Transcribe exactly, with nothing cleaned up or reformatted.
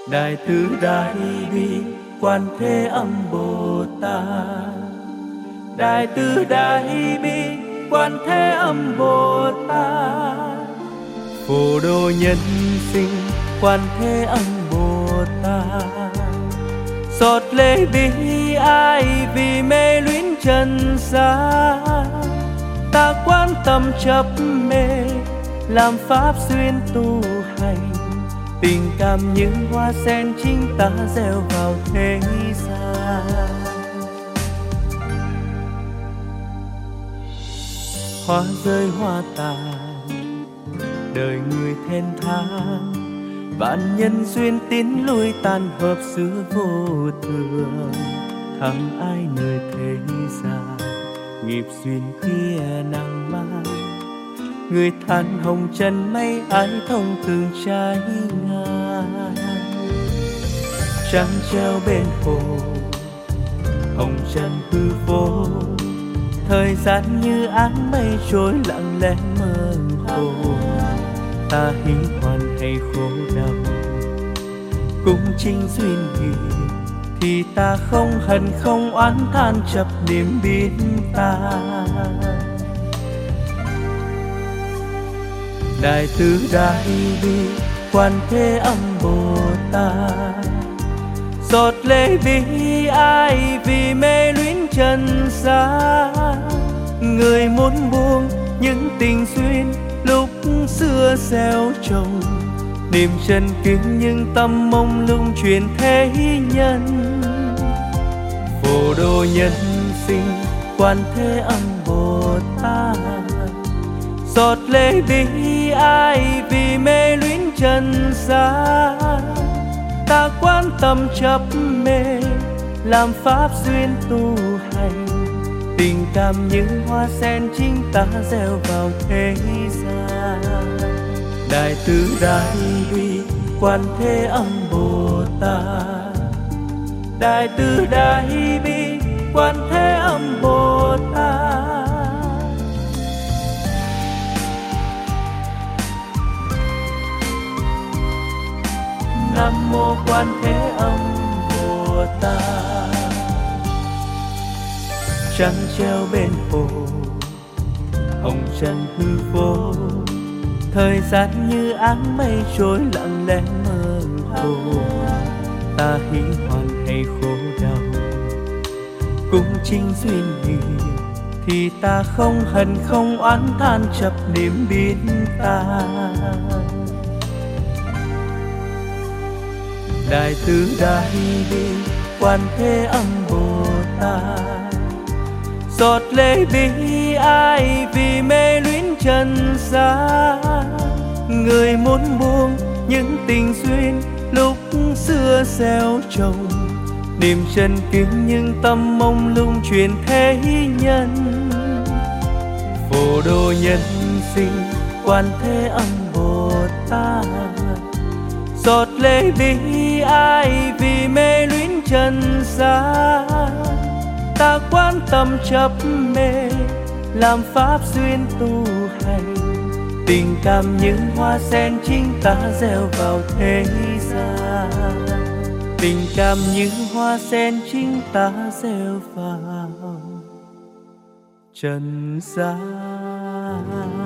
Đại từ đại bi Quan Thế Âm Bồ Tát. Đại từ đại bi Quan Thế Âm Bồ Tát. Phổ độ nhân sinh Quan Thế Âm Bồ Tát. Xót lệ bi ai vì mê luyến trần gian. Ta quan tâm chấp mê làm pháp duyên tu hành. Tình cảm như hoa sen chính ta gieo vào thế gian. Hoa rơi hoa tàn, đời người thênh thang. Vạn nhân duyên tiến lui tan hợp xứ vô thường. Thằng ai nơi thế gian, nghiệp duyên kia nắng mai. Người than hồng trần mây ai thông thường trái ngang. Trăng treo bên hồ, hồng trần hư vô. Thời gian như áng mây trôi lặng lẽ mơ hồ. Ta hí hoan hay khổ đau, cũng chính duyên nghiệp. Thì ta không hận không oán than chấp niệm biết ta. Đại từ đại bi Quan Thế Âm Bồ Tát. Giọt lệ bi ai vì mê luyến trần gian. Người muốn buông những tình duyên lúc xưa gieo trồng. Niềm chân kính nhưng tâm mông lung truyền thế nhân. Phổ độ nhân sinh Quan Thế Âm Bồ Tát. Giọt lệ bi ai vì mê luyến trần gian. Ta quan tâm chấp mê làm pháp duyên tu hành. Tình cảm như hoa sen chính ta gieo vào thế gian. Đại từ đại bi Quan Thế Âm Bồ Tát. Đại từ đại bi Quan Thế Âm Bồ Tát. Nam mô Quan Thế Âm Bồ Tát. Trăng treo bên hồ, hồng trần hư vô. Thời gian như áng mây trôi lặng lẽ mơ hồ. Ta hí hoan hay khổ đau, cũng chính duyên nghiệp. Thì ta không hận không oán than chấp niệm biết ta. Đại từ đại bi Quan Thế Âm Bồ Tát. Giọt lệ bi ai vì mê luyến trần gian. Người muốn buông những tình duyên lúc xưa gieo trồng. Niềm chân kính nhưng tâm mông lung truyền thế nhân. Phổ độ nhân sinh Quan Thế Âm Bồ Tát. Giọt lệ bi ai vì mê luyến trần gian. Ta quan tâm chấp mê làm pháp duyên tu hành. Tình cảm như hoa sen chính ta gieo vào thế gian. Tình cảm như hoa sen chính ta gieo vào trần gian.